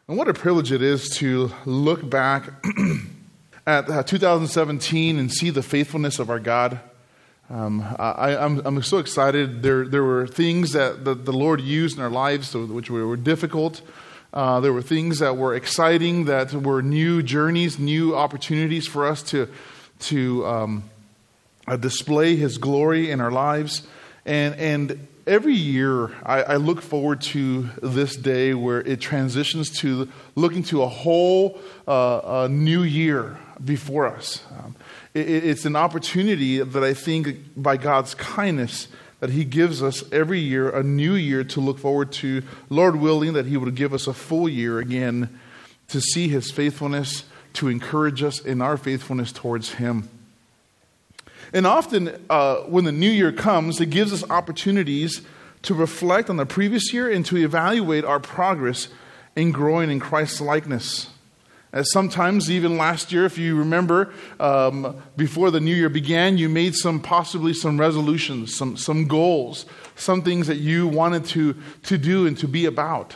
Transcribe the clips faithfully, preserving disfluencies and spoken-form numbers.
And what a privilege it is to look back at uh, two thousand seventeen and see the faithfulness of our God. Um, I, I'm, I'm so excited. There, there were things that the, the Lord used in our lives which were difficult. Uh, there were things that were exciting, that were new journeys, new opportunities for us to to um, uh, display His glory in our lives. And and every year, I, I look forward to this day where it transitions to looking to a whole uh, a new year before us. Um, it, it's an opportunity that I think, by God's kindness, that He gives us every year, a new year to look forward to. Lord willing, that He would give us a full year again to see His faithfulness, to encourage us in our faithfulness towards Him. And often, uh, when the new year comes, it gives us opportunities to reflect on the previous year and to evaluate our progress in growing in Christ's likeness. As sometimes, even last year, if you remember, um, before the new year began, you made some possibly some resolutions, some some goals, some things that you wanted to, to do and to be about.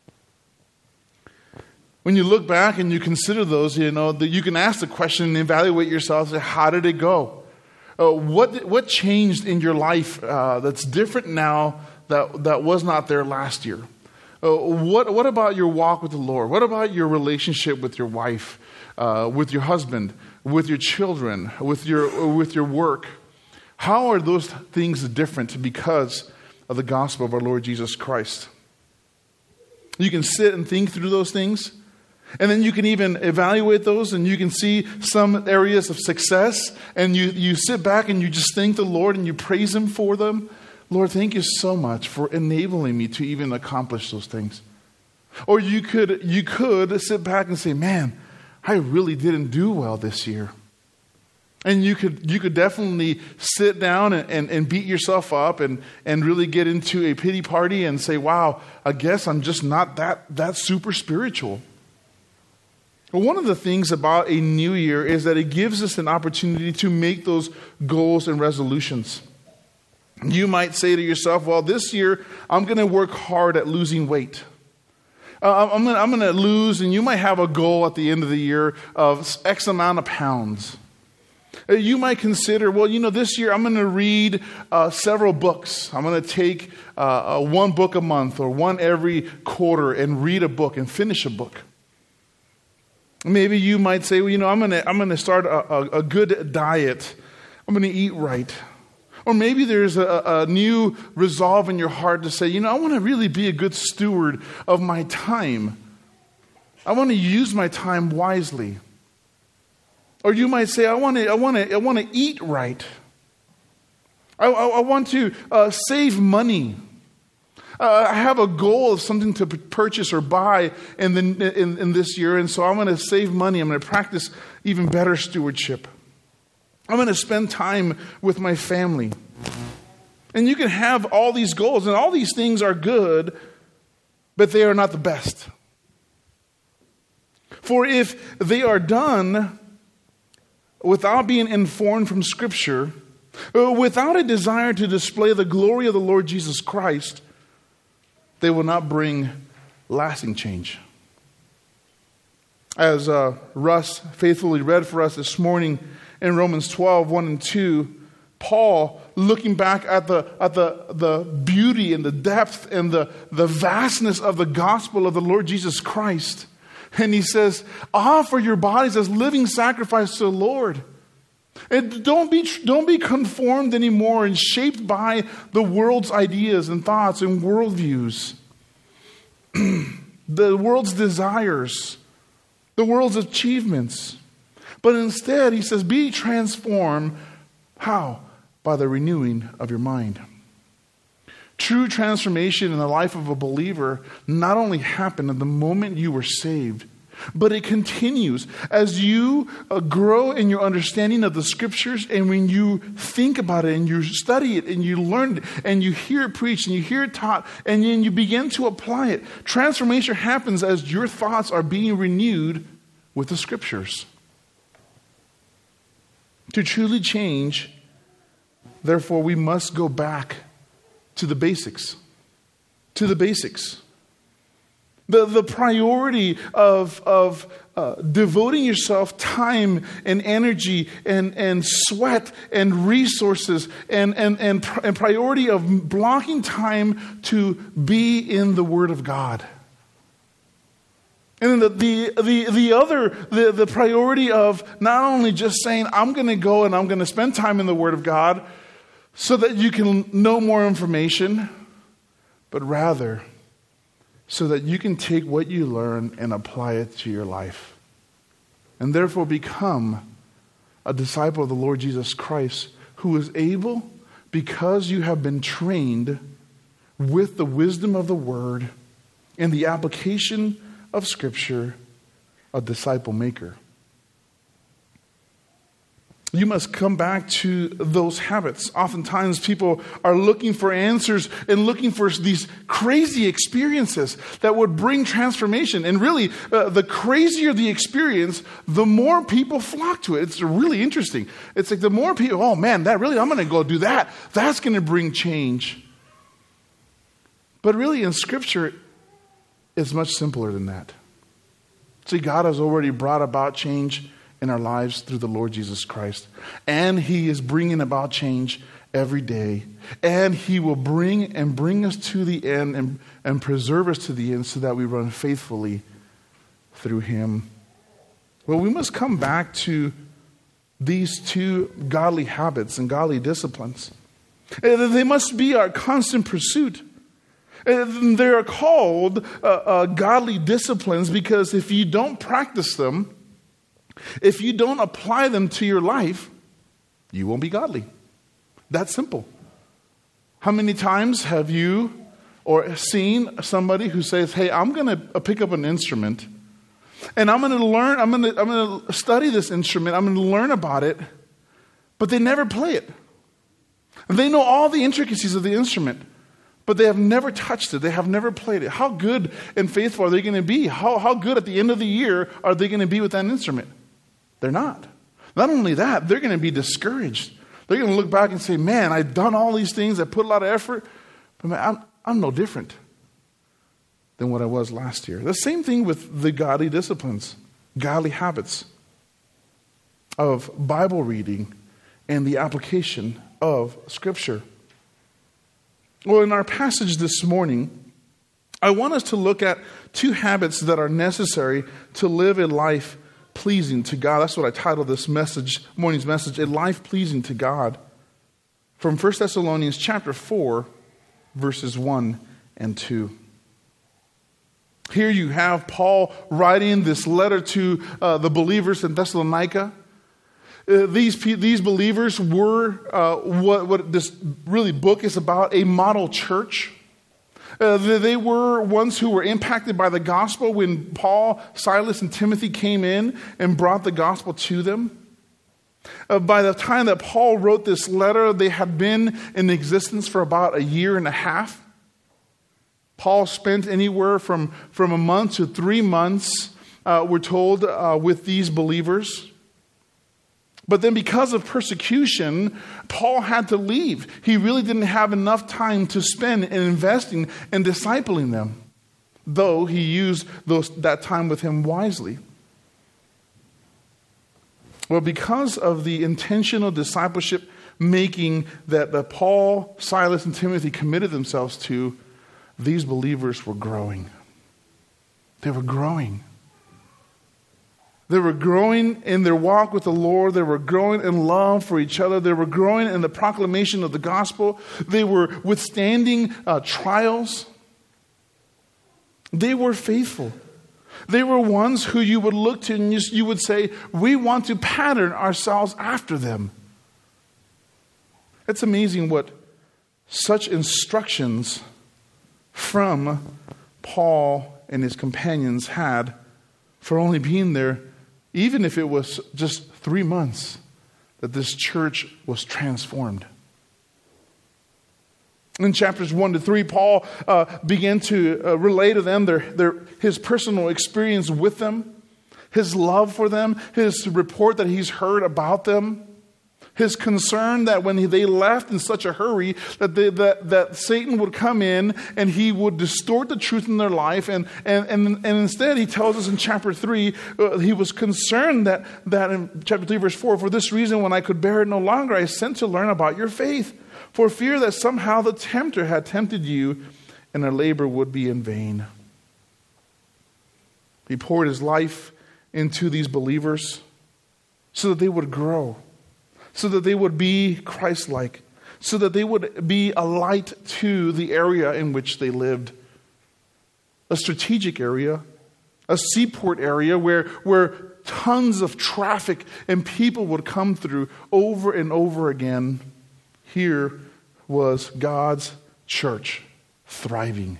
When you look back and you consider those, you know, that you can ask the question and evaluate yourself. Say, how did it go? Uh, what what changed in your life uh, that's different now that that was not there last year? Uh, what what about your walk with the Lord? What about your relationship with your wife, uh, with your husband, with your children, with your with your work? How are those things different because of the gospel of our Lord Jesus Christ? You can sit and think through those things. And then you can even evaluate those, and you can see some areas of success, and you, you sit back and you just thank the Lord and you praise Him for them. Lord, thank you so much for enabling me to even accomplish those things. Or you could you could sit back and say, man, I really didn't do well this year. And you could you could definitely sit down and, and, and beat yourself up and, and really get into a pity party and say, wow, I guess I'm just not that that super spiritual. Well, one of the things about a new year is that it gives us an opportunity to make those goals and resolutions. You might say to yourself, well, this year I'm going to work hard at losing weight. Uh, I'm going I'm going to lose, and you might have a goal at the end of the year of X amount of pounds. Uh, you might consider, well, you know, this year I'm going to read uh, several books. I'm going to take uh, uh, one book a month or one every quarter and read a book and finish a book. Maybe you might say, well, you know, I'm going to I'm going to start a, a, a good diet. I'm going to eat right. Or maybe there's a, a new resolve in your heart to say, you know, I want to really be a good steward of my time. I want to use my time wisely. Or you might say, I want to I want to I want to eat right. I, I, I want to uh, save money. Uh, I have a goal of something to p- purchase or buy in, the, in, in this year, and so I'm going to save money. I'm going to practice even better stewardship. I'm going to spend time with my family. And you can have all these goals, and all these things are good, but they are not the best. For if they are done without being informed from Scripture, without a desire to display the glory of the Lord Jesus Christ, they will not bring lasting change. As uh, Russ faithfully read for us this morning in Romans twelve, one and two, Paul, looking back at the at the, the beauty and the depth and the, the vastness of the gospel of the Lord Jesus Christ, and he says, offer your bodies as living sacrifice to the Lord. And don't be don't be conformed anymore and shaped by the world's ideas and thoughts and worldviews, the world's desires, the world's achievements. But instead, he says, be transformed. How? By the renewing of your mind. True transformation in the life of a believer not only happened at the moment you were saved, but it continues as you uh, grow in your understanding of the Scriptures, and when you think about it and you study it and you learn it and you hear it preached and you hear it taught and then you begin to apply it. Transformation happens as your thoughts are being renewed with the Scriptures. To truly change, therefore, we must go back to the basics. To the basics. The, the priority of, of uh, devoting yourself time and energy and, and sweat and resources and, and, and, and priority of blocking time to be in the Word of God. And then the, the, the, the other, the, the priority of not only just saying, I'm going to go and I'm going to spend time in the Word of God so that you can know more information, but rather so that you can take what you learn and apply it to your life. And therefore become a disciple of the Lord Jesus Christ, who is able, because you have been trained with the wisdom of the Word and the application of Scripture, a disciple maker. You must come back to those habits. Oftentimes people are looking for answers and looking for these crazy experiences that would bring transformation. And really, uh, the crazier the experience, the more people flock to it. It's really interesting. It's like the more people, oh man, that really, I'm going to go do that. That's going to bring change. But really in Scripture, it's much simpler than that. See, God has already brought about change in our lives through the Lord Jesus Christ. And He is bringing about change every day. And He will bring and bring us to the end and, and preserve us to the end so that we run faithfully through Him. Well, we must come back to these two godly habits and godly disciplines. They must be our constant pursuit. They are called uh, uh, godly disciplines because if you don't practice them, if you don't apply them to your life, you won't be godly. That's simple. How many times have you or seen somebody who says, hey, I'm going to pick up an instrument and I'm going to learn, I'm going to, I'm going to study this instrument, I'm going to learn about it, but they never play it. They know all the intricacies of the instrument, but they have never touched it. They have never played it. How good and faithful are they going to be? How, how good at the end of the year are they going to be with that instrument? They're not. Not only that, they're going to be discouraged. They're going to look back and say, man, I've done all these things. I put a lot of effort, but man, I'm, I'm no different than what I was last year. The same thing with the godly disciplines, godly habits of Bible reading and the application of Scripture. Well, in our passage this morning, I want us to look at two habits that are necessary to live a life pleasing to God. That's what I titled this message, morning's message, a life pleasing to God. From First Thessalonians chapter four, verses one and two. Here you have Paul writing this letter to uh, the believers in Thessalonica. Uh, these these believers were uh, what, what this really book is about, a model church. Uh, they were ones who were impacted by the gospel when Paul, Silas, and Timothy came in and brought the gospel to them. Uh, by the time that Paul wrote this letter, they had been in existence for about a year and a half. Paul spent anywhere from, from a month to three months, uh, we're told, uh, with these believers. But then because of persecution, Paul had to leave. He really didn't have enough time to spend in investing and discipling them, though he used those, that time with him wisely. Well, because of the intentional discipleship making that, that Paul, Silas, and Timothy committed themselves to, these believers were growing. They were growing. They were growing in their walk with the Lord. They were growing in love for each other. They were growing in the proclamation of the gospel. They were withstanding uh, trials. They were faithful. They were ones who you would look to and you, you would say, we want to pattern ourselves after them. It's amazing what such instructions from Paul and his companions had for only being there, even if it was just three months, that this church was transformed. In chapters one to three, Paul uh, began to uh, relay to them their, their, his personal experience with them, his love for them, his report that he's heard about them, His concern that when they left in such a hurry, that, they, that, that Satan would come in and he would distort the truth in their life. And, and, and, and instead, he tells us in chapter three, uh, he was concerned that, that in chapter three, verse four, for this reason, when I could bear it no longer, I sent to learn about your faith, for fear that somehow the tempter had tempted you and their labor would be in vain. He poured his life into these believers so that they would grow, so that they would be Christ-like, so that they would be a light to the area in which they lived. A strategic area, a seaport area where, where tons of traffic and people would come through over and over again. Here was God's church thriving.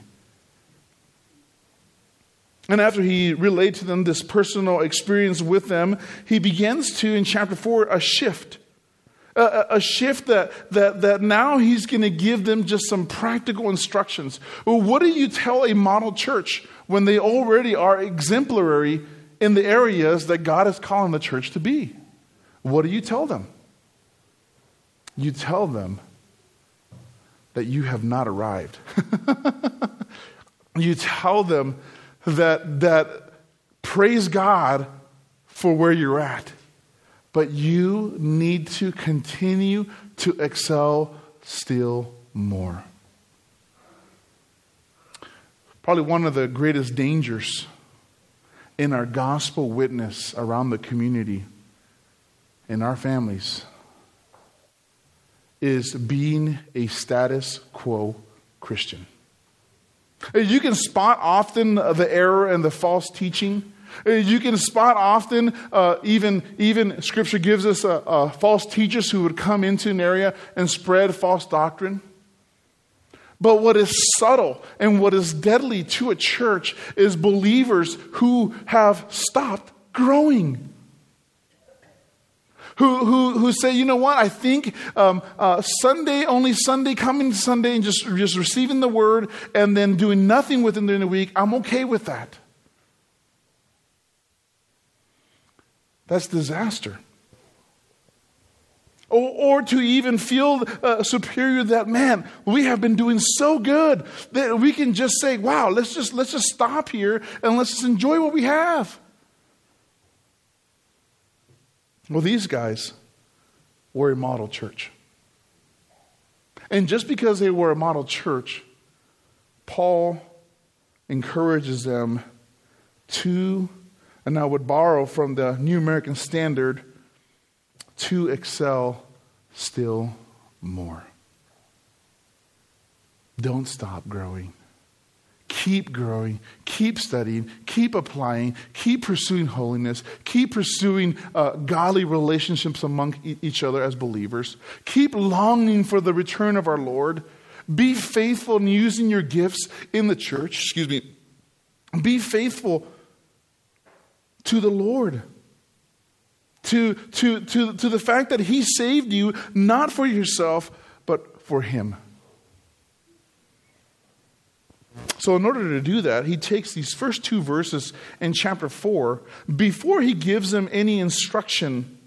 And after he relayed to them this personal experience with them, he begins to, in chapter four, a shift. A, a shift that, that, that now he's going to give them just some practical instructions. Well, what do you tell a model church when they already are exemplary in the areas that God is calling the church to be? What do you tell them? You tell them that you have not arrived. You tell them that, that praise God for where you're at. But you need to continue to excel still more. Probably one of the greatest dangers in our gospel witness around the community, in our families, is being a status quo Christian. You can spot often the error and the false teaching. You can spot often, uh, even, even Scripture gives us uh, uh, false teachers who would come into an area and spread false doctrine. But what is subtle and what is deadly to a church is believers who have stopped growing. Who, who, who say, you know what, I think um, uh, Sunday, only Sunday, coming to Sunday and just, just receiving the word and then doing nothing with it during the week, I'm okay with that. That's disaster. Or, or to even feel uh, superior that, man, we have been doing so good that we can just say, wow, let's just let's just stop here and let's just enjoy what we have. Well, these guys were a model church. And just because they were a model church, Paul encourages them to, and I would borrow from the New American Standard, to excel still more. Don't stop growing. Keep growing, keep studying, keep applying, keep pursuing holiness, keep pursuing uh, godly relationships among e- each other as believers. Keep longing for the return of our Lord. Be faithful in using your gifts in the church. Excuse me. Be faithful to the Lord. To, to, to, to the fact that He saved you, not for yourself, but for Him. So in order to do that, he takes these first two verses in chapter four, before he gives them any instruction,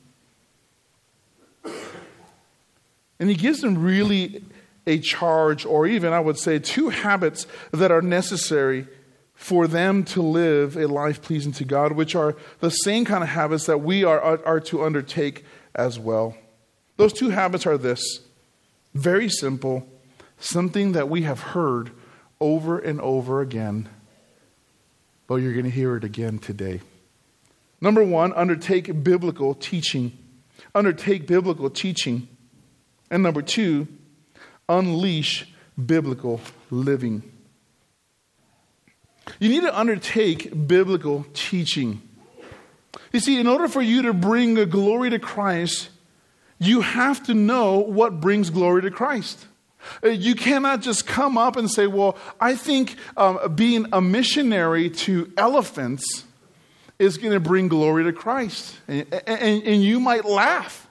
and he gives them really a charge, or even, I would say, two habits that are necessary for them to live a life pleasing to God, which are the same kind of habits that we are, are, are to undertake as well. Those two habits are this. Very simple, something that we have heard over and over again, but you're going to hear it again today. Number one, undertake biblical teaching. Undertake biblical teaching. And number two, unleash biblical living. You need to undertake biblical teaching. You see, in order for you to bring the glory to Christ, you have to know what brings glory to Christ. You cannot just come up and say, well, I think um, being a missionary to elephants is going to bring glory to Christ. And, and, and you might laugh.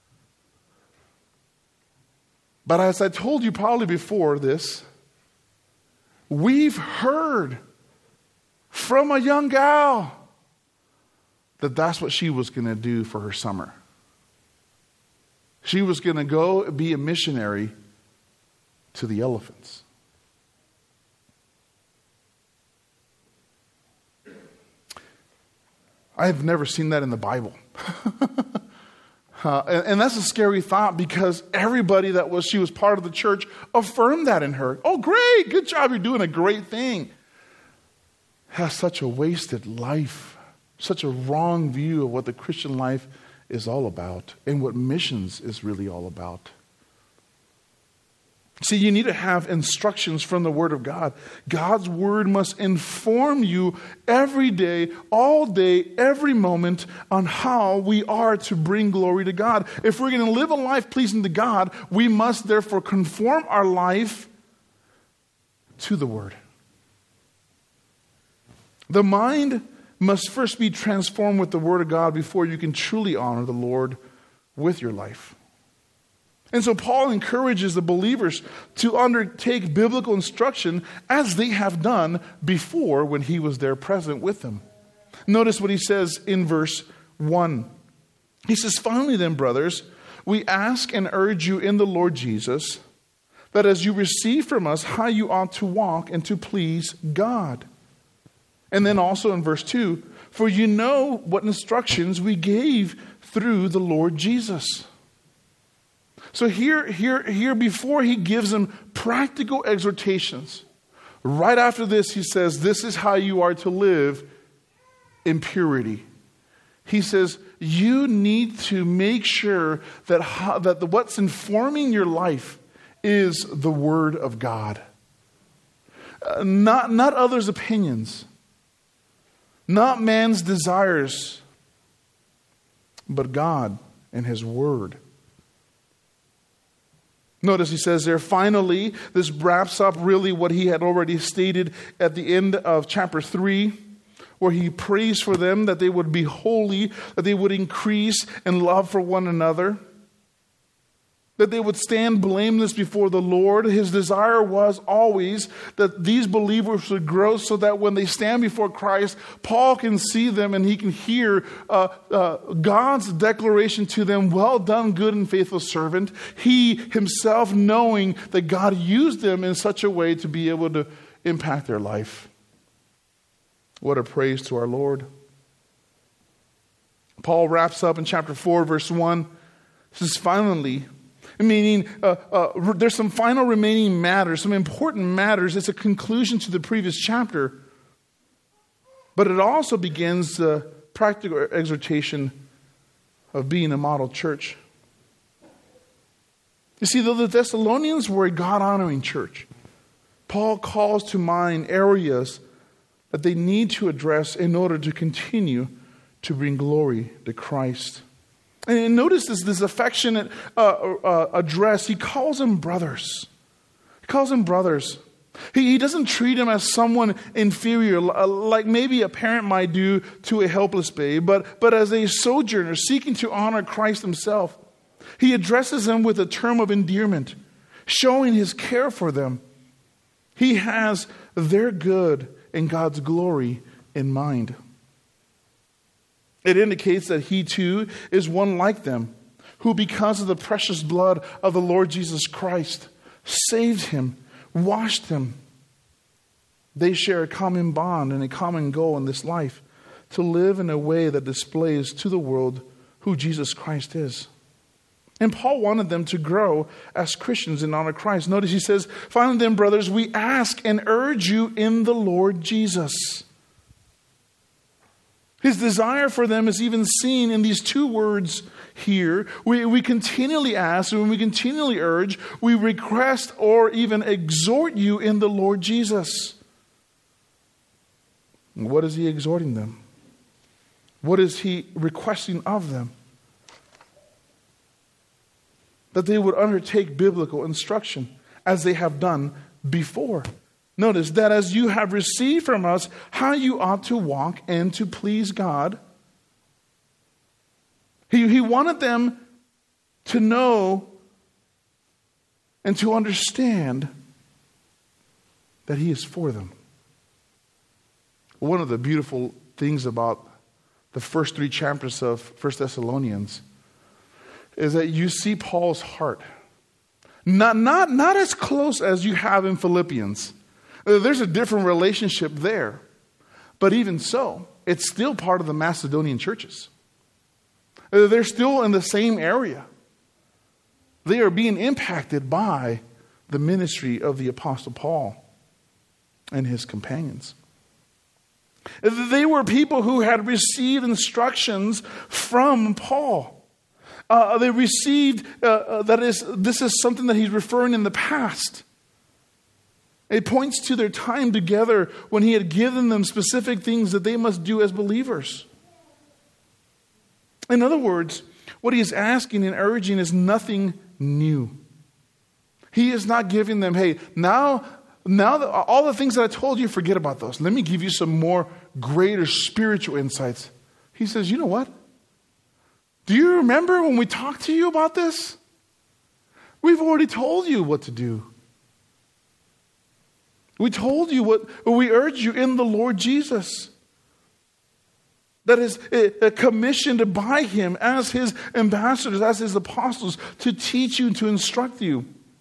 But as I told you probably before this, we've heard from a young gal that that's what she was going to do for her summer. She was going to go be a missionary to the elephants. I have never seen that in the Bible. uh, and, and that's a scary thought, because everybody that was, she was part of the church affirmed that in her. Oh, great, good job, you're doing a great thing. Has such a wasted life, such a wrong view of what the Christian life is all about and what missions is really all about. See, you need to have instructions from the Word of God. God's Word must inform you every day, all day, every moment on how we are to bring glory to God. If we're going to live a life pleasing to God, we must therefore conform our life to the Word. The mind must first be transformed with the Word of God before you can truly honor the Lord with your life. And so Paul encourages the believers to undertake biblical instruction as they have done before when he was there present with them. Notice what he says in verse one. He says, "Finally then, brothers, we ask and urge you in the Lord Jesus, that as you receive from us how you ought to walk and to please God." And then also in verse two, "For you know what instructions we gave through the Lord Jesus." So here, here, here before he gives them practical exhortations, right after this he says, this is how you are to live in purity. He says, you need to make sure that, how, that the, what's informing your life is the Word of God. Uh, not, not others' opinions, not man's desires, but God and His Word. Notice he says there, finally, this wraps up really what he had already stated at the end of chapter three, where he prays for them that they would be holy, that they would increase in love for one another, that they would stand blameless before the Lord. His desire was always that these believers would grow so that when they stand before Christ, Paul can see them and he can hear uh, uh, God's declaration to them, well done, good and faithful servant. He himself knowing that God used them in such a way to be able to impact their life. What a praise to our Lord. Paul wraps up in chapter four, verse one. He says, finally, meaning uh, uh, there's some final remaining matters, some important matters. It's a conclusion to the previous chapter. But it also begins the practical exhortation of being a model church. You see, though the Thessalonians were a God-honoring church, Paul calls to mind areas that they need to address in order to continue to bring glory to Christ. And notice this, this affectionate uh, uh, address. He calls them brothers. He calls them brothers. He, he doesn't treat them as someone inferior, like maybe a parent might do to a helpless babe, but, but as a sojourner seeking to honor Christ himself. He addresses them with a term of endearment, showing his care for them. He has their good and God's glory in mind. It indicates that he too is one like them, who because of the precious blood of the Lord Jesus Christ saved him, washed him. They share a common bond and a common goal in this life, to live in a way that displays to the world who Jesus Christ is. And Paul wanted them to grow as Christians and honor Christ. Notice he says, finally then, brothers, we ask and urge you in the Lord Jesus. His desire for them is even seen in these two words here. We, we continually ask, and we continually urge, we request or even exhort you in the Lord Jesus. And what is he exhorting them? What is he requesting of them? That they would undertake biblical instruction as they have done before. Notice that as you have received from us how you ought to walk and to please God. He, he wanted them to know and to understand that he is for them. One of the beautiful things about the first three chapters of First Thessalonians is that you see Paul's heart. Not, not, not as close as you have in Philippians. There's a different relationship there. But even so, it's still part of the Macedonian churches. They're still in the same area. They are being impacted by the ministry of the Apostle Paul and his companions. They were people who had received instructions from Paul. Uh, they received, uh, uh, that is, this is something that he's referring in the past. It points to their time together when he had given them specific things that they must do as believers. In other words, what he is asking and urging is nothing new. He is not giving them, hey, now, now that all the things that I told you, forget about those. Let me give you some more greater spiritual insights. He says, you know what? Do you remember when we talked to you about this? We've already told you what to do. We told you what, we urge you in the Lord Jesus. That is commissioned by him as his ambassadors, as his apostles, to teach you and to instruct you.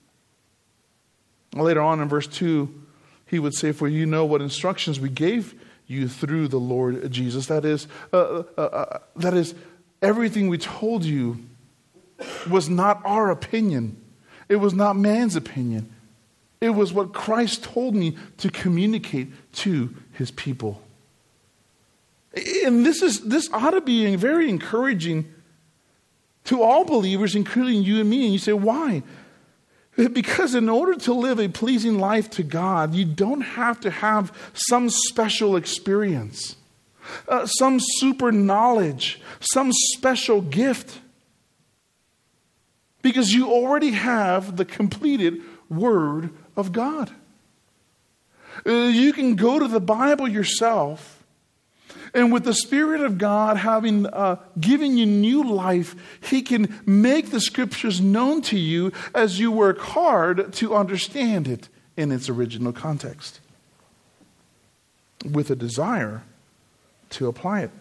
Later on in verse two, he would say, for you know what instructions we gave you through the Lord Jesus. That is, uh, uh, uh, that is, everything we told you was not our opinion. It was not man's opinion. It was what Christ told me to communicate to his people. And this is this ought to be very encouraging to all believers, including you and me. And you say, why? Because in order to live a pleasing life to God, you don't have to have some special experience. Uh, some super knowledge, some special gift. Because you already have the completed Word of God. Uh, you can go to the Bible yourself, and with the Spirit of God having uh, given you new life, He can make the Scriptures known to you as you work hard to understand it in its original context, with a desire to apply it.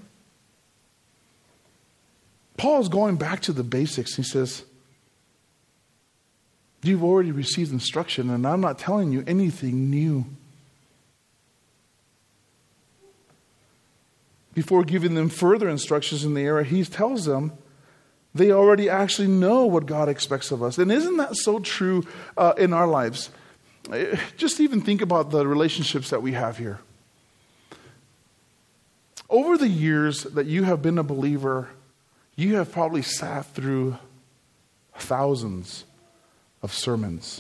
Paul's going back to the basics. He says, you've already received instruction, and I'm not telling you anything new. Before giving them further instructions in the area, he tells them they already actually know what God expects of us. And isn't that so true uh, in our lives? Just even think about the relationships that we have here. Over the years that you have been a believer, you have probably sat through thousands of sermons.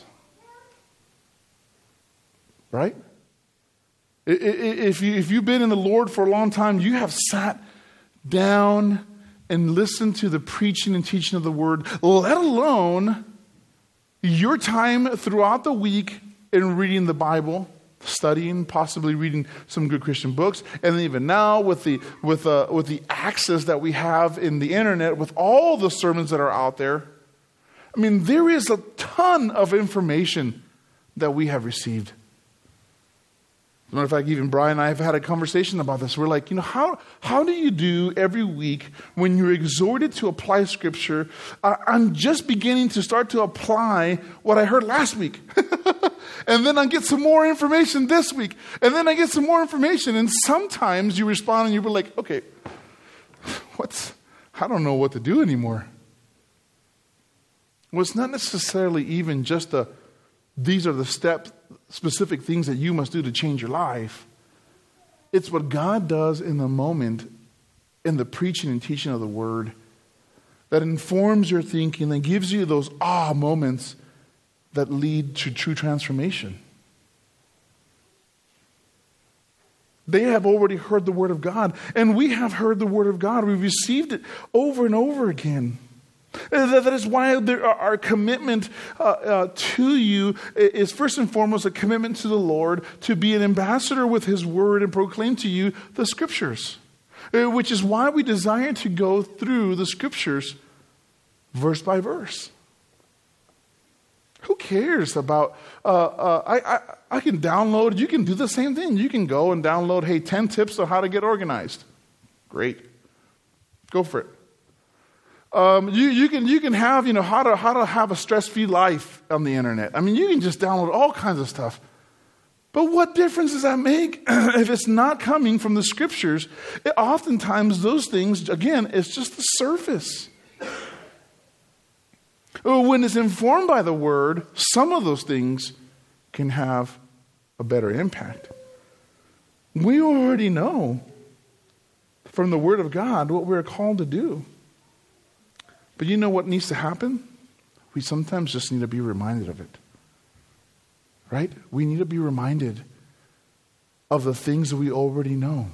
Right? If, you, if you've been in the Lord for a long time, you have sat down and listened to the preaching and teaching of the Word, let alone your time throughout the week in reading the Bible, studying, possibly reading some good Christian books, and then even now with the with uh, with the access that we have in the internet, with all the sermons that are out there. I mean, there is a ton of information that we have received. As a matter of fact, even Brian and I have had a conversation about this. We're like, you know, how how do you do every week when you're exhorted to apply Scripture? Uh, I'm just beginning to start to apply what I heard last week. And then I get some more information this week. And then I get some more information. And sometimes you respond and you're like, okay, what's, I don't know what to do anymore. Well, it's not necessarily even just the, these are the step specific things that you must do to change your life. It's what God does in the moment, in the preaching and teaching of the Word, that informs your thinking and gives you those ah moments that lead to true transformation. They have already heard the Word of God, and we have heard the Word of God. We've received it over and over again. That is why there, our commitment uh, uh, to you is first and foremost a commitment to the Lord to be an ambassador with His Word and proclaim to you the Scriptures. Which is why we desire to go through the Scriptures verse by verse. Who cares about, uh, uh, I, I, I can download, you can do the same thing. You can go and download, hey, ten tips on how to get organized. Great. Go for it. Um, you, you can you can have, you know, how to how to have a stress-free life on the internet. I mean, you can just download all kinds of stuff. But what difference does that make if it's not coming from the scriptures? It, oftentimes those things, again, it's just the surface. When it's informed by the word, some of those things can have a better impact. We already know from the word of God what we're called to do. But you know what needs to happen? We sometimes just need to be reminded of it. Right? We need to be reminded of the things that we already know.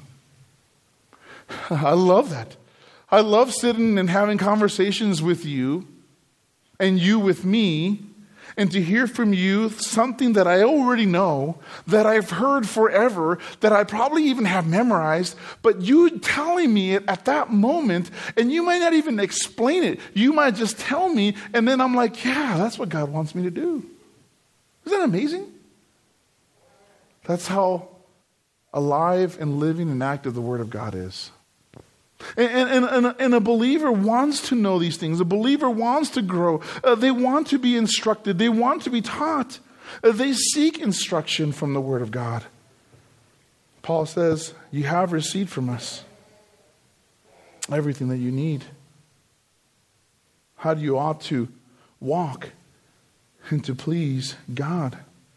I love that. I love sitting and having conversations with you and you with me, and to hear from you something that I already know, that I've heard forever, that I probably even have memorized, but you telling me it at that moment, and you might not even explain it. You might just tell me, and then I'm like, yeah, that's what God wants me to do. Isn't that amazing? That's how alive and living and active the Word of God is. And, and, and, and a believer wants to know these things. A believer wants to grow. Uh, they want to be instructed. They want to be taught. Uh, they seek instruction from the Word of God. Paul says, you have received from us everything that you need. How do you ought to walk and to please God?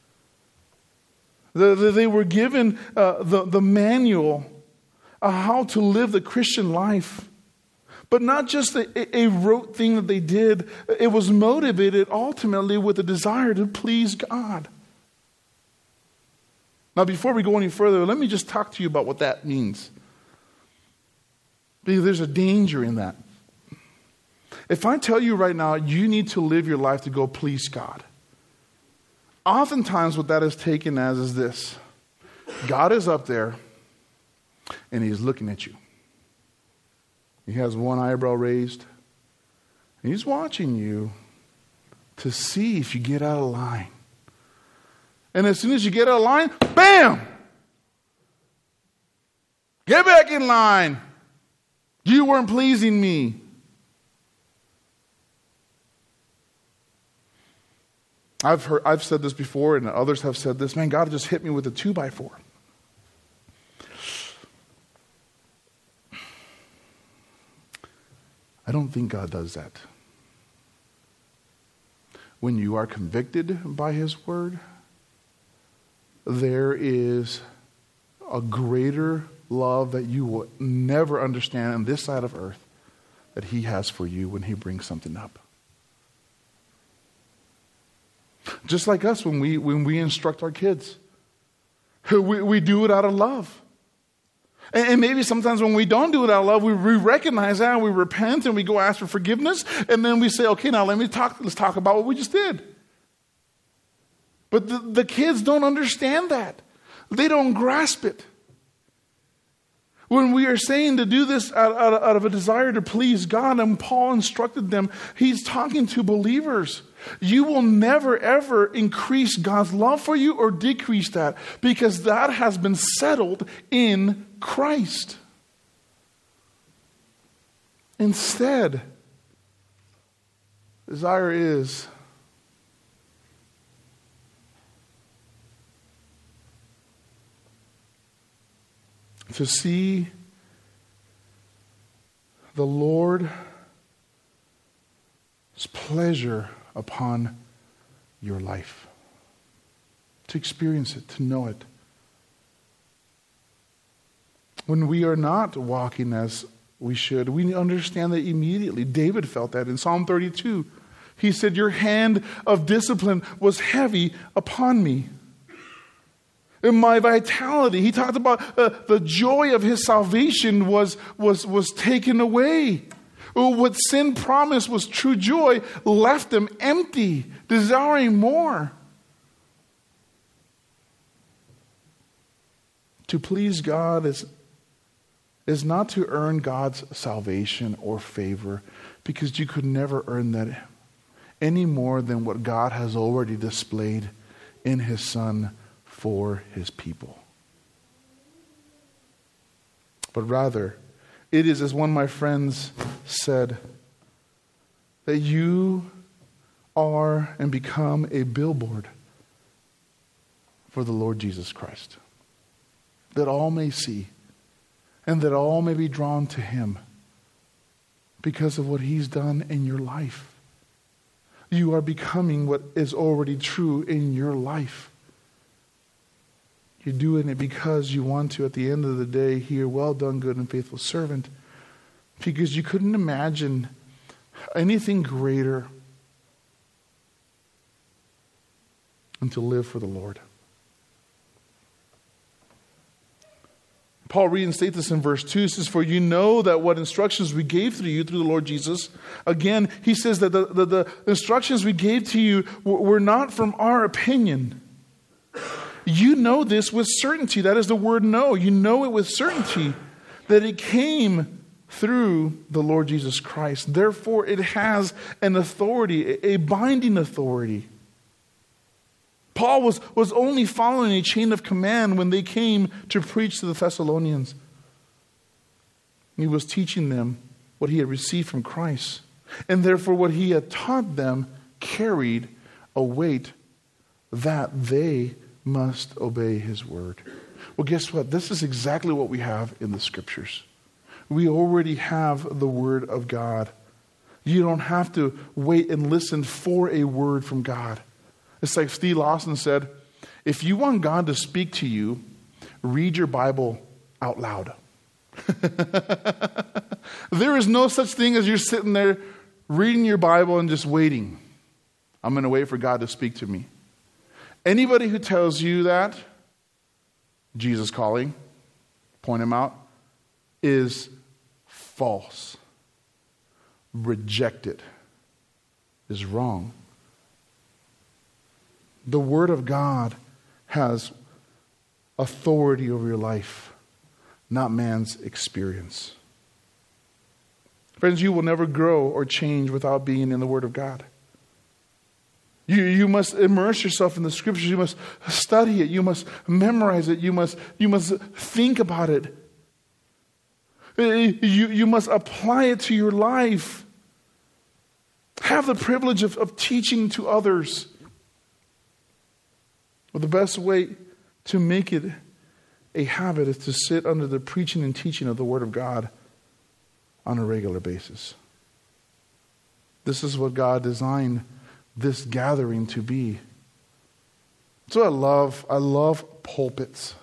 The, the, they were given uh, the, the manual of how to live the Christian life. But not just a, a rote thing that they did. It was motivated ultimately with a desire to please God. Now, before we go any further, let me just talk to you about what that means. Because there's a danger in that. If I tell you right now, you need to live your life to go please God. Oftentimes what that is taken as is this. God is up there and He's looking at you. He has one eyebrow raised. And He's watching you to see if you get out of line. And as soon as you get out of line, bam! Get back in line. You weren't pleasing me. I've heard, I've said this before, and others have said this. Man, God just hit me with a two by four. I don't think God does that. When you are convicted by His word, there is a greater love that you will never understand on this side of earth that He has for you when He brings something up. Just like us when we when we instruct our kids. We, we do it out of love. And, and maybe sometimes when we don't do it out of love, we, we recognize that, and we repent, and we go ask for forgiveness, and then we say, okay, now let me talk, let's talk about what we just did. But the, the kids don't understand that. They don't grasp it. When we are saying to do this out, out, out of a desire to please God, and Paul instructed them, he's talking to believers. You will never ever increase God's love for you or decrease that, because that has been settled in Christ. Instead, desire is to see the Lord's pleasure upon your life. To experience it, to know it. When we are not walking as we should, we understand that immediately. David felt that in Psalm thirty-two. He said, your hand of discipline was heavy upon me. In my vitality, he talked about uh, the joy of his salvation was, was, was taken away. What sin promised was true joy left him empty, desiring more. To please God is, is not to earn God's salvation or favor, because you could never earn that any more than what God has already displayed in His Son for His people. But rather, it is, as one of my friends said, that you are and become a billboard for the Lord Jesus Christ. That all may see and that all may be drawn to him because of what he's done in your life. You are becoming what is already true in your life. You're doing it because you want to, at the end of the day, hear, well done, good and faithful servant. Because you couldn't imagine anything greater than to live for the Lord. Paul reinstates this in verse two. He says, for you know that what instructions we gave to you through the Lord Jesus. Again, he says that the, the, the instructions we gave to you were not from our opinion. You know this with certainty. That is the word know. You know it with certainty that it came through the Lord Jesus Christ. Therefore, it has an authority, a binding authority. Paul was, was only following a chain of command when they came to preach to the Thessalonians. He was teaching them what he had received from Christ. And therefore what he had taught them carried a weight that they must obey his word. Well, guess what? This is exactly what we have in the scriptures. We already have the word of God. You don't have to wait and listen for a word from God. It's like Steve Lawson said, if you want God to speak to you, read your Bible out loud. There is no such thing as you're sitting there reading your Bible and just waiting. I'm going to wait for God to speak to me. Anybody who tells you that, Jesus calling, point him out, is false. Reject it. Is wrong. The Word of God has authority over your life, not man's experience. Friends, you will never grow or change without being in the Word of God. You, you must immerse yourself in the Scriptures. You must study it. You must memorize it. You must, you must think about it. You, you must apply it to your life. Have the privilege of, of teaching to others. Well, the best way to make it a habit is to sit under the preaching and teaching of the Word of God on a regular basis. This is what God designed this gathering to be. So I love, I love pulpits.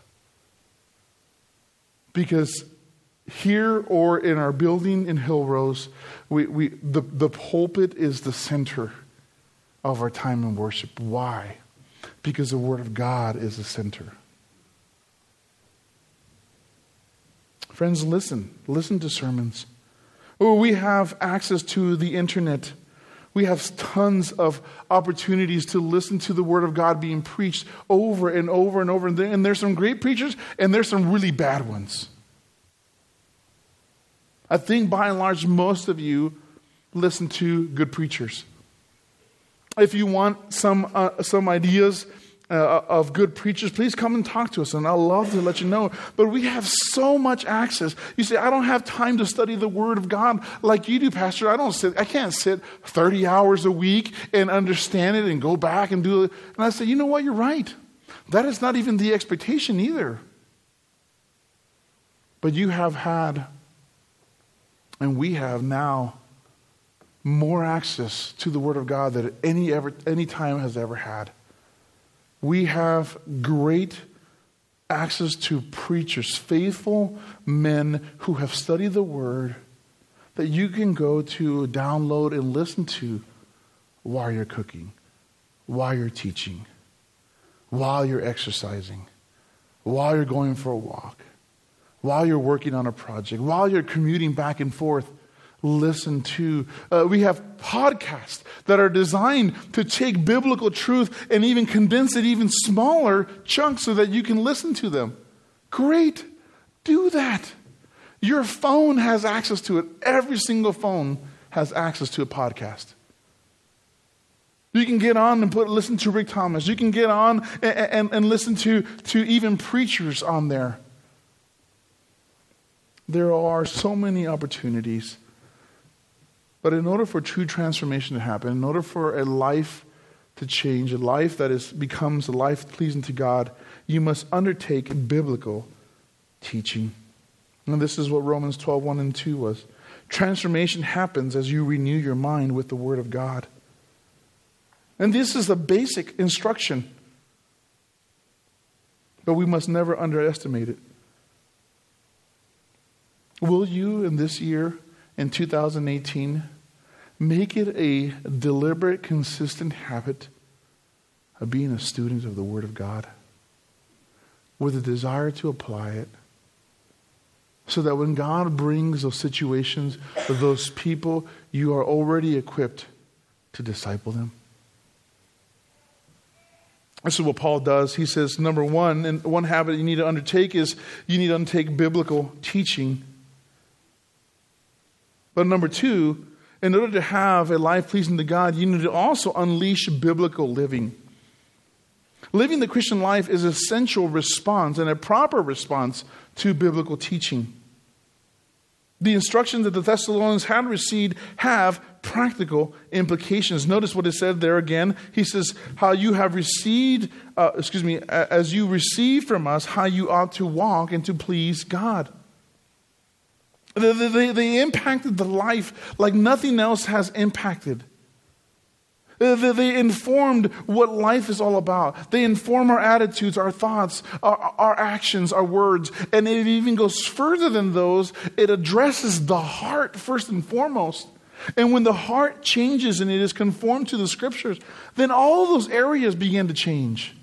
Because here or in our building in Hillrose, we, we the, the pulpit is the center of our time in worship. Why? Because the Word of God is the center. Friends, listen. Listen to sermons. Oh, we have access to the internet. We have tons of opportunities to listen to the Word of God being preached over and over and over. And there's some great preachers and there's some really bad ones. I think by and large, most of you listen to good preachers. If you want some uh, some ideas uh, of good preachers, please come and talk to us, and I'll love to let you know. But we have so much access. You say, I don't have time to study the Word of God like you do, Pastor. I don't sit. I can't sit thirty hours a week and understand it and go back and do it. And I say, you know what? You're right. That is not even the expectation either. But you have had, and we have now, more access to the Word of God than any ever any time has ever had. We have great access to preachers, faithful men who have studied the Word that you can go to, download, and listen to while you're cooking, while you're teaching, while you're exercising, while you're going for a walk, while you're working on a project, while you're commuting back and forth. Listen to. Uh, we have podcasts that are designed to take biblical truth and even condense it even smaller chunks so that you can listen to them. Great. Do that. Your phone has access to it. Every single phone has access to a podcast. You can get on and put listen to Rick Thomas. You can get on and, and, and listen to, to even preachers on there. There are so many opportunities. But in order for true transformation to happen, in order for a life to change, a life that is becomes a life pleasing to God, you must undertake biblical teaching. And this is what Romans twelve, one and two was. Transformation happens as you renew your mind with the Word of God. And this is the basic instruction. But we must never underestimate it. Will you in this year, in two thousand eighteen, make it a deliberate, consistent habit of being a student of the Word of God with a desire to apply it, so that when God brings those situations or those people, you are already equipped to disciple them? This is what Paul does. He says, number one, and one habit you need to undertake is you need to undertake biblical teaching. But number two, in order to have a life pleasing to God, you need to also unleash biblical living. Living the Christian life is an essential response and a proper response to biblical teaching. The instructions that the Thessalonians had received have practical implications. Notice what it said there again. He says, how you have received, uh, excuse me, as you received from us, how you ought to walk and to please God. They, they, they impacted the life like nothing else has impacted. They, they informed what life is all about. They inform our attitudes, our thoughts, our, our actions, our words. And it even goes further than those. It addresses the heart first and foremost. And when the heart changes and it is conformed to the Scriptures, then all those areas begin to change.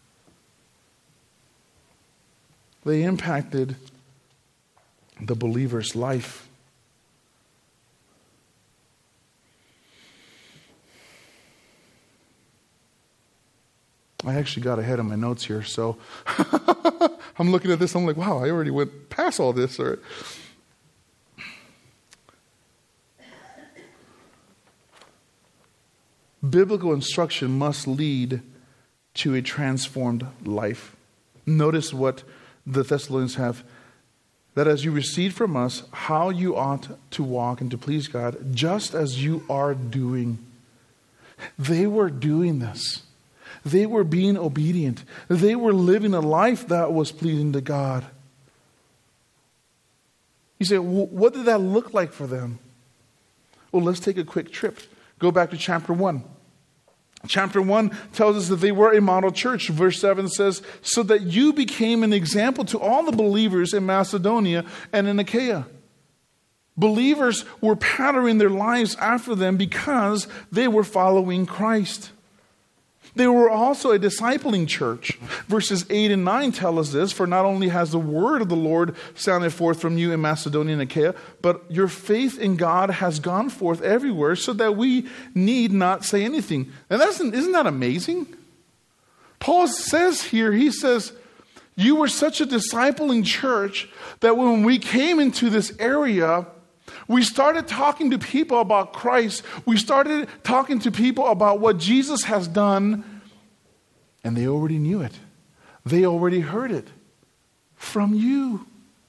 They impacted the believer's life. I actually got ahead of my notes here, so I'm looking at this, I'm like, wow, I already went past all this. Or biblical instruction must lead to a transformed life. Notice what the Thessalonians have. That as you received from us, how you ought to walk and to please God, just as you are doing. They were doing this. They were being obedient. They were living a life that was pleasing to God. You say, well, what did that look like for them? Well, let's take a quick trip. Go back to chapter one. Chapter one tells us that they were a model church. Verse seven says, so that you became an example to all the believers in Macedonia and in Achaia. Believers were patterning their lives after them because they were following Christ. They were also a discipling church. Verses eight and nine tell us this, for not only has the word of the Lord sounded forth from you in Macedonia and Achaia, but your faith in God has gone forth everywhere, so that we need not say anything. And that's, isn't that amazing? Paul says here, he says, you were such a discipling church that when we came into this area, we started talking to people about Christ. We started talking to people about what Jesus has done. And they already knew it. They already heard it from you.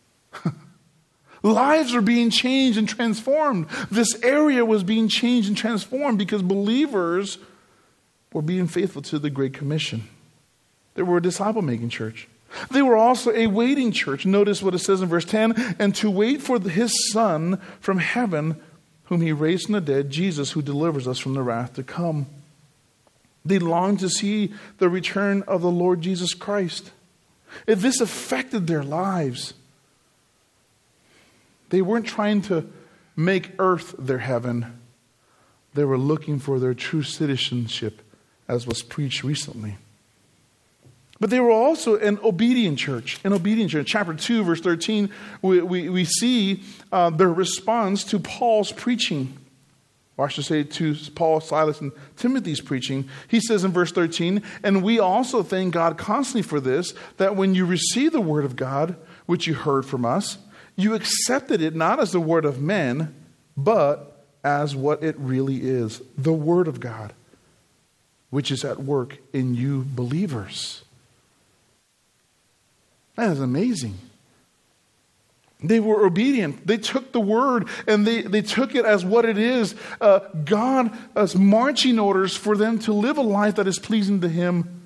Lives are being changed and transformed. This area was being changed and transformed because believers were being faithful to the Great Commission. They were a disciple-making church. They were also a waiting church. Notice what it says in verse ten. And to wait for his Son from heaven, whom he raised from the dead, Jesus, who delivers us from the wrath to come. They longed to see the return of the Lord Jesus Christ. If this affected their lives, they weren't trying to make earth their heaven. They were looking for their true citizenship, as was preached recently. But they were also an obedient church. An obedient church. Chapter two, verse thirteen, we, we, we see uh, their response to Paul's preaching. Or I should say to Paul, Silas, and Timothy's preaching. He says in verse thirteen, and we also thank God constantly for this, that when you received the word of God, which you heard from us, you accepted it not as the word of men, but as what it really is, the word of God, which is at work in you believers. That is amazing. They were obedient. They took the word and they, they took it as what it is. Uh, God as marching orders for them to live a life that is pleasing to Him.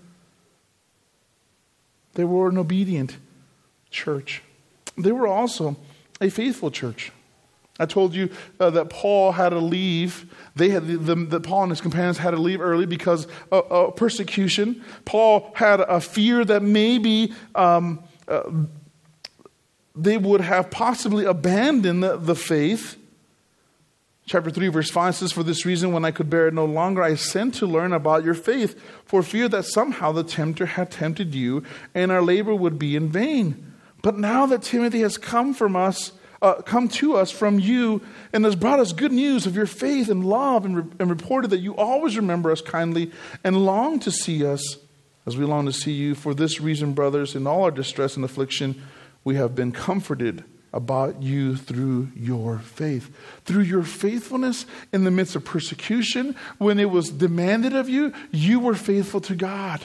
They were an obedient church. They were also a faithful church. I told you uh, that Paul had to leave. They had the, the, the Paul and his companions had to leave early because of uh, persecution. Paul had a fear that maybe um, uh, they would have possibly abandoned the, the faith. Chapter three, verse five says, "For this reason, when I could bear it no longer, I sent to learn about your faith, for fear that somehow the tempter had tempted you, and our labor would be in vain. But now that Timothy has come from us, uh, come to us from you, and has brought us good news of your faith and love, and, re- and reported that you always remember us kindly, and long to see us, as we long to see you. For this reason, brothers, in all our distress and affliction, we have been comforted about you through your faith." Through your faithfulness in the midst of persecution, when it was demanded of you, you were faithful to God.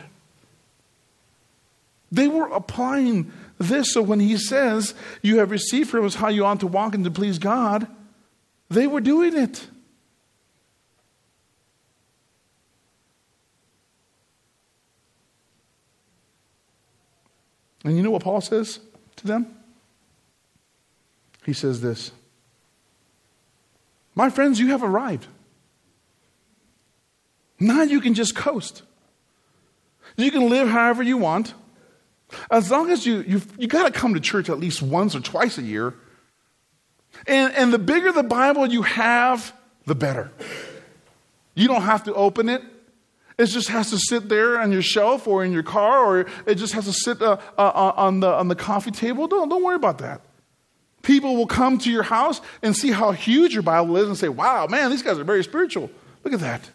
They were applying this. So when he says, "You have received from us how you ought to walk and to please God," they were doing it. And you know what Paul says to them? He says this: "My friends, you have arrived. Now you can just coast. You can live however you want. As long as you, you you got to come to church at least once or twice a year. And, and the bigger the Bible you have, the better. You don't have to open it. It just has to sit there on your shelf or in your car, or it just has to sit uh, uh, on the on the coffee table. Don't, don't worry about that. People will come to your house and see how huge your Bible is and say, 'Wow, man, these guys are very spiritual. Look at that.'"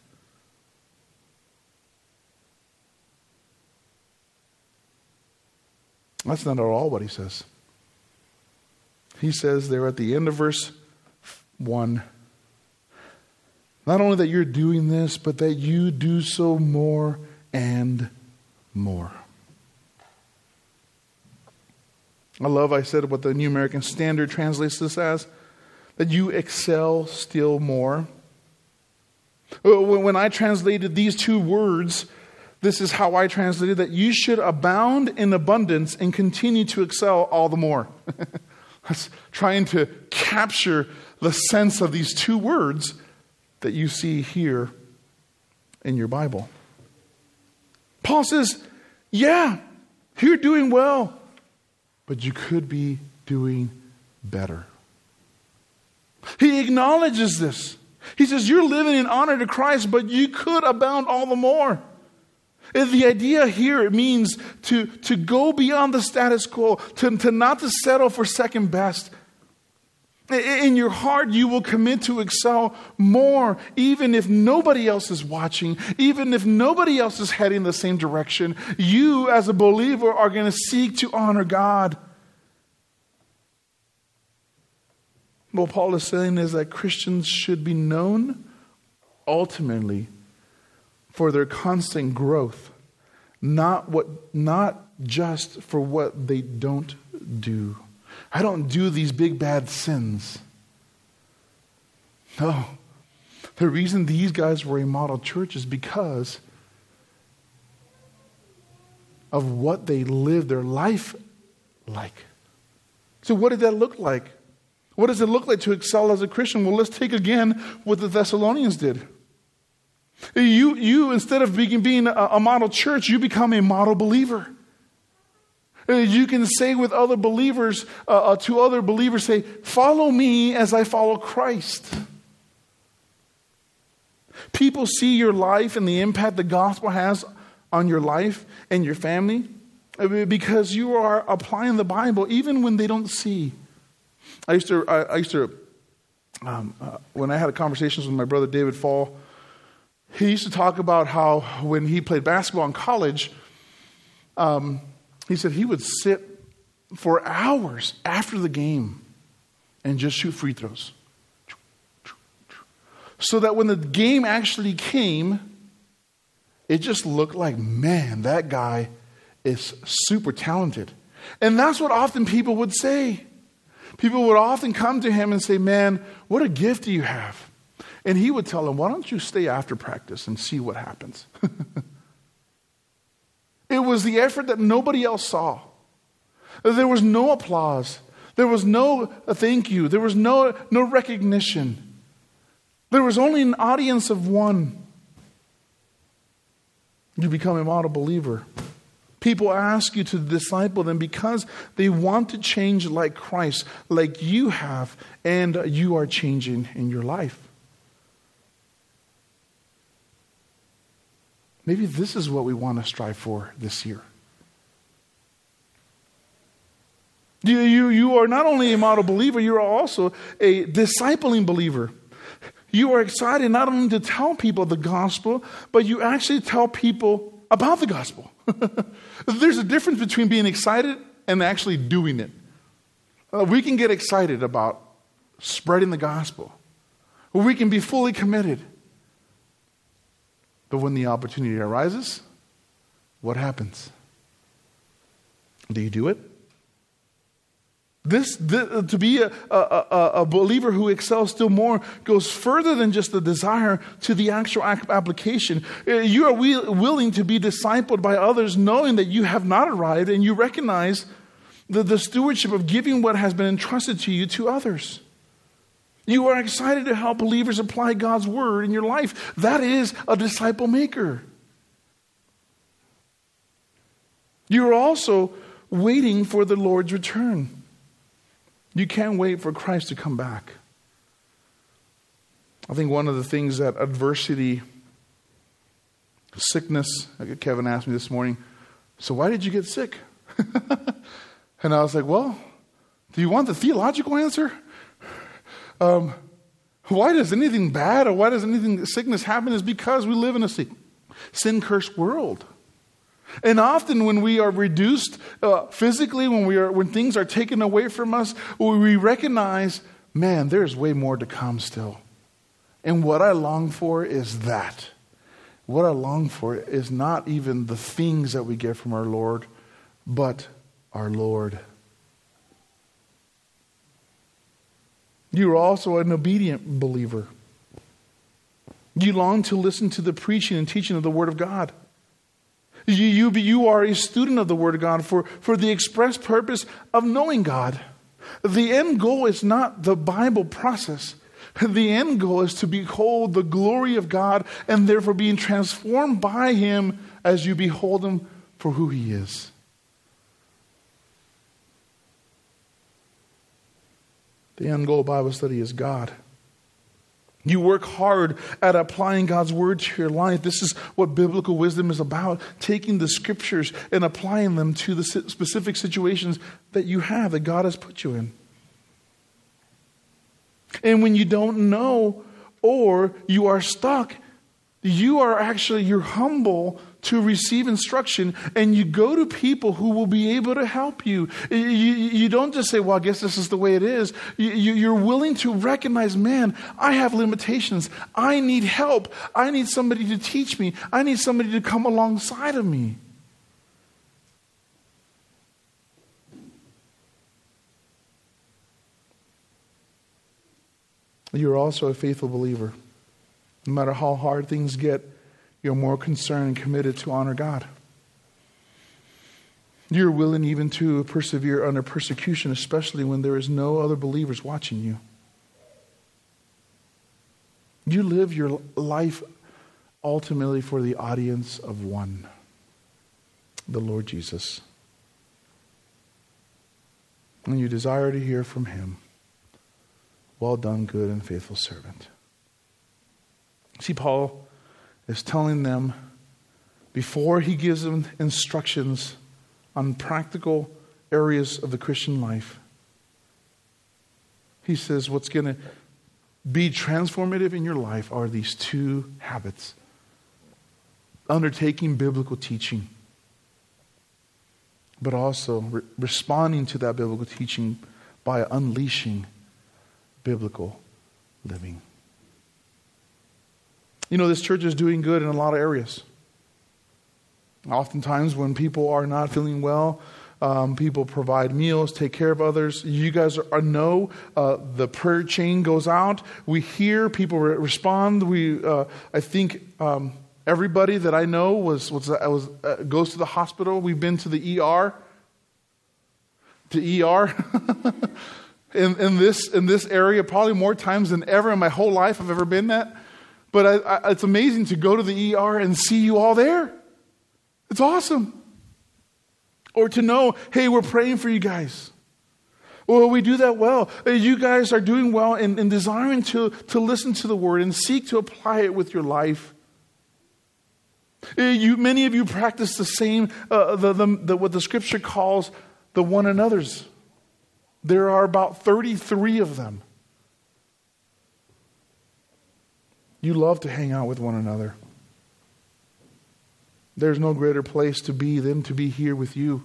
That's not at all what he says. He says there at the end of verse one, not only that you're doing this, but that you do so more and more. I love, I said, what the New American Standard translates this as, that you excel still more. When I translated these two words, this is how I translated that: you should abound in abundance and continue to excel all the more. That's trying to capture the sense of these two words that you see here in your Bible. Paul says, yeah, you're doing well, but you could be doing better. He acknowledges this. He says, you're living in honor to Christ, but you could abound all the more. And the idea here, it means to, to go beyond the status quo, to, to not to settle for second best. In your heart, you will commit to excel more, even if nobody else is watching, even if nobody else is heading the same direction. You, as a believer, are going to seek to honor God. What Paul is saying is that Christians should be known ultimately for their constant growth, not what, not just for what they don't do. I don't do these big bad sins. No. The reason these guys were a model church is because of what they lived their life like. So what did that look like? What does it look like to excel as a Christian? Well, let's take again what the Thessalonians did. You, you instead of being, being a, a model church, you become a model believer. You can say with other believers, uh, uh, to other believers, say, follow me as I follow Christ. People see your life and the impact the gospel has on your life and your family because you are applying the Bible even when they don't see. I used to, I, I used to, um, uh, when I had conversations with my brother David Fall, he used to talk about how when he played basketball in college, um, he said he would sit for hours after the game and just shoot free throws. So that when the game actually came, it just looked like, man, that guy is super talented. And that's what often people would say. People would often come to him and say, man, what a gift do you have? And he would tell them, why don't you stay after practice and see what happens? It was the effort that nobody else saw. There was no applause. There was no thank you. There was no, no recognition. There was only an audience of one. You become a model believer. People ask you to disciple them because they want to change like Christ, like you have, and you are changing in your life. Maybe this is what we want to strive for this year. You, you, you are not only a model believer, you are also a discipling believer. You are excited not only to tell people the gospel, but you actually tell people about the gospel. There's a difference between being excited and actually doing it. Uh, we can get excited about spreading the gospel. We can be fully committed. But when the opportunity arises, what happens? Do you do it? This, this to be a, a, a, a believer who excels still more goes further than just the desire to the actual application. You are we, willing to be discipled by others knowing that you have not arrived, and you recognize the, the stewardship of giving what has been entrusted to you to others. You are excited to help believers apply God's word in your life. That is a disciple maker. You are also waiting for the Lord's return. You can't wait for Christ to come back. I think one of the things that adversity, sickness, like Kevin asked me this morning, so why did you get sick? And I was like, well, do you want the theological answer? Um, why does anything bad or why does anything sickness happen is because we live in a sin-cursed world. And often when we are reduced uh, physically, when we are, when things are taken away from us, we recognize, man, there's way more to come still. And what I long for is that. What I long for is not even the things that we get from our Lord, but our Lord. You are also an obedient believer. You long to listen to the preaching and teaching of the Word of God. You, you, you are a student of the Word of God for, for the express purpose of knowing God. The end goal is not the Bible process. The end goal is to behold the glory of God and therefore being transformed by Him as you behold Him for who He is. The end goal of Bible study is God. You work hard at applying God's word to your life. This is what biblical wisdom is about, taking the scriptures and applying them to the specific situations that you have, that God has put you in. And when you don't know or you are stuck, you are actually, you're humble to receive instruction, and you go to people who will be able to help you. You, you don't just say, well, I guess this is the way it is. You, you're willing to recognize, man, I have limitations. I need help. I need somebody to teach me. I need somebody to come alongside of me. You're also a faithful believer. No matter how hard things get, you're more concerned and committed to honor God. You're willing even to persevere under persecution, especially when there is no other believers watching you. You live your life ultimately for the audience of one, the Lord Jesus. And you desire to hear from Him, well done, good and faithful servant. See, Paul is telling them, before he gives them instructions on practical areas of the Christian life, he says what's going to be transformative in your life are these two habits. Undertaking biblical teaching, but also re- responding to that biblical teaching by unleashing biblical living. You know, this church is doing good in a lot of areas. Oftentimes when people are not feeling well, Um, people provide meals, take care of others. You guys are, are know uh, the prayer chain goes out. We hear people re- respond. We, uh, I think, um, everybody that I know was was, was uh, goes to the hospital. We've been to the E R. To E R. in in this in this area, probably more times than ever in my whole life I've ever been at. But I, I, it's amazing to go to the E R and see you all there. It's awesome. Or to know, hey, we're praying for you guys. Well, we do that well. You guys are doing well in, in desiring to, to listen to the word and seek to apply it with your life. You, many of you practice the same, uh, the, the, the, what the scripture calls the one another's. There are about thirty-three of them. You love to hang out with one another. There's no greater place to be than to be here with you.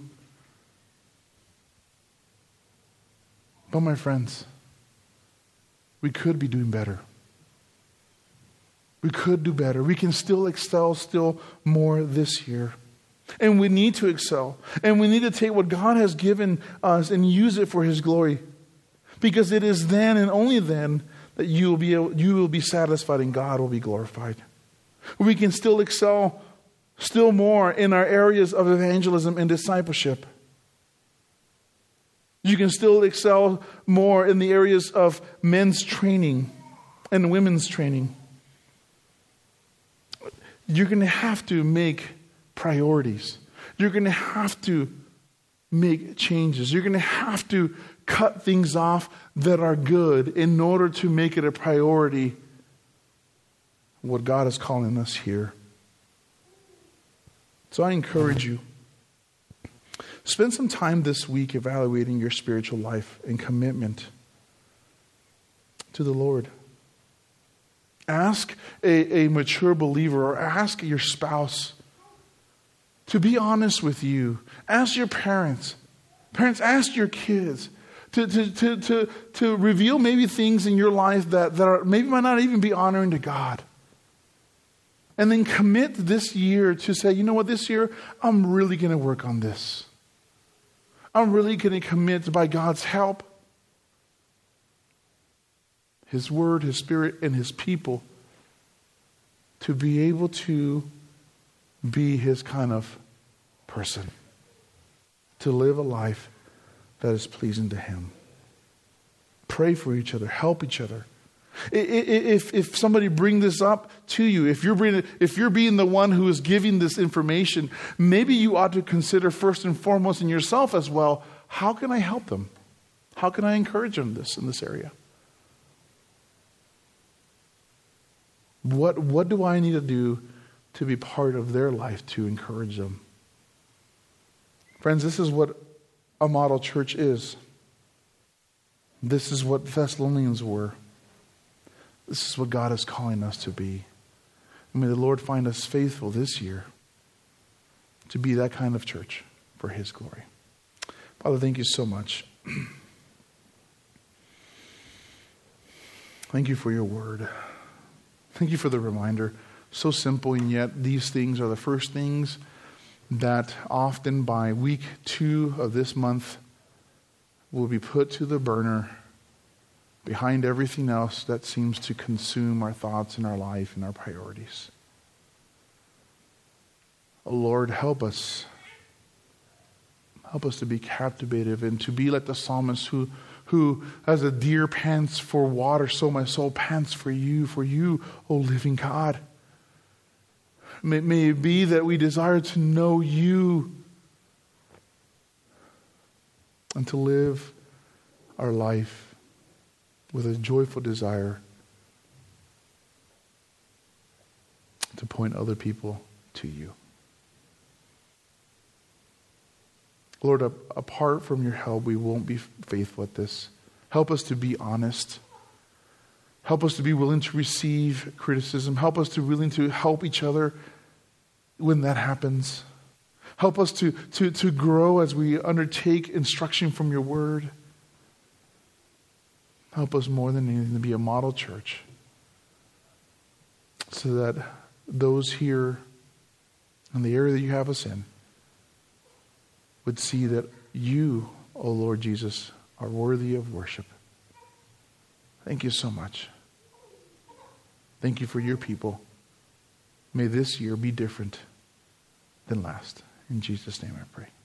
But my friends, we could be doing better. We could do better. We can still excel still more this year. And we need to excel. And we need to take what God has given us and use it for His glory. Because it is then and only then that you will be able, you will be satisfied and God will be glorified. We can still excel still more in our areas of evangelism and discipleship. You can still excel more in the areas of men's training and women's training. You're going to have to make priorities. You're going to have to make changes. You're going to have to cut things off that are good in order to make it a priority, what God is calling us here. So I encourage you, spend some time this week evaluating your spiritual life and commitment to the Lord. Ask a, a mature believer or ask your spouse to be honest with you. Ask your parents. Parents, ask your kids to, to, to, to, to reveal maybe things in your life that, that are, maybe might not even be honoring to God. And then commit this year to say, you know what, this year, I'm really going to work on this. I'm really going to commit by God's help, His Word, His Spirit, and His people to be able to be His kind of person. To live a life that is pleasing to Him. Pray for each other. Help each other. If if somebody bring this up to you, if you're bringing, if you're being the one who is giving this information, maybe you ought to consider first and foremost in yourself as well, how can I help them? How can I encourage them this in this area? What what do I need to do to be part of their life to encourage them? Friends, this is what a model church is. This is what the Thessalonians were. This is what God is calling us to be. And may the Lord find us faithful this year to be that kind of church for His glory. Father, thank you so much. Thank you for your word. Thank you for the reminder. So simple, and yet these things are the first things that often by week two of this month will be put to the burner behind everything else that seems to consume our thoughts and our life and our priorities. Oh Lord, help us. Help us to be captivated and to be like the psalmist who, who as a deer pants for water, so my soul pants for you, for you, O living God. May, may it be that we desire to know you and to live our life with a joyful desire to point other people to you. Lord, apart from your help, we won't be faithful at this. Help us to be honest. Help us to be willing to receive criticism. Help us to be willing to help each other when that happens. Help us to, to, to grow as we undertake instruction from your word. Help us more than anything to be a model church so that those here in the area that you have us in would see that You, O Lord Jesus, are worthy of worship. Thank you so much. Thank you for your people. May this year be different than last. In Jesus' name I pray.